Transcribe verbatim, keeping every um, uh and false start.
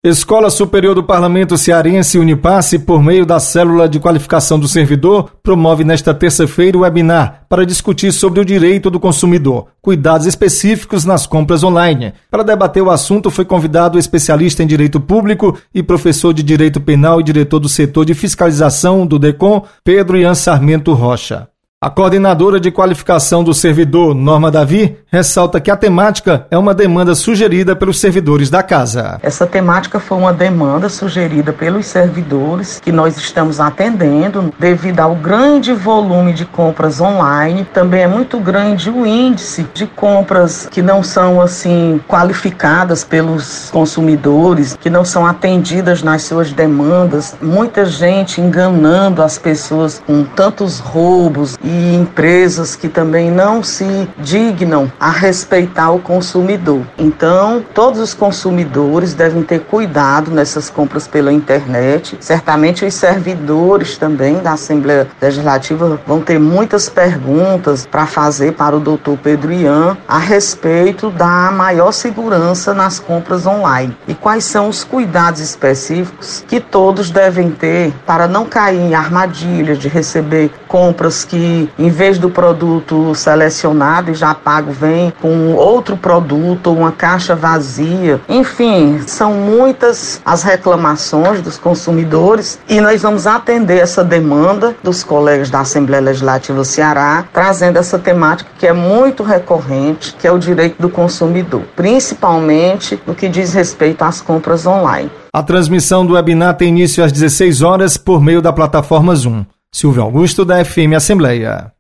Escola Superior do Parlamento Cearense Unipasse, por meio da Célula de Qualificação do Servidor, promove nesta terça-feira o webinar para discutir sobre o direito do consumidor, cuidados específicos nas compras online. Para debater o assunto foi convidado o especialista em direito público e professor de direito penal e diretor do setor de fiscalização do DECOM, Pedro Ian Sarmento Rocha. A coordenadora de qualificação do servidor, Norma Davi, ressalta que a temática é uma demanda sugerida pelos servidores da casa. Essa temática foi uma demanda sugerida pelos servidores que nós estamos atendendo devido ao grande volume de compras online. Também é muito grande o índice de compras que não são assim qualificadas pelos consumidores, que não são atendidas nas suas demandas. Muita gente enganando as pessoas com tantos roubos e empresas que também não se dignam a respeitar o consumidor. Então, todos os consumidores devem ter cuidado nessas compras pela internet. Certamente os servidores também da Assembleia Legislativa vão ter muitas perguntas para fazer para o doutor Pedro Ian a respeito da maior segurança nas compras online. E quais são os cuidados específicos que todos devem ter para não cair em armadilhas de receber compras que em vez do produto selecionado e já pago, vem com outro produto, uma caixa vazia. Enfim, são muitas as reclamações dos consumidores e nós vamos atender essa demanda dos colegas da Assembleia Legislativa do Ceará, trazendo essa temática que é muito recorrente, que é o direito do consumidor, principalmente no que diz respeito às compras online. A transmissão do webinar tem início às dezesseis horas por meio da plataforma Zoom. Silvio Augusto, da F M Assembleia.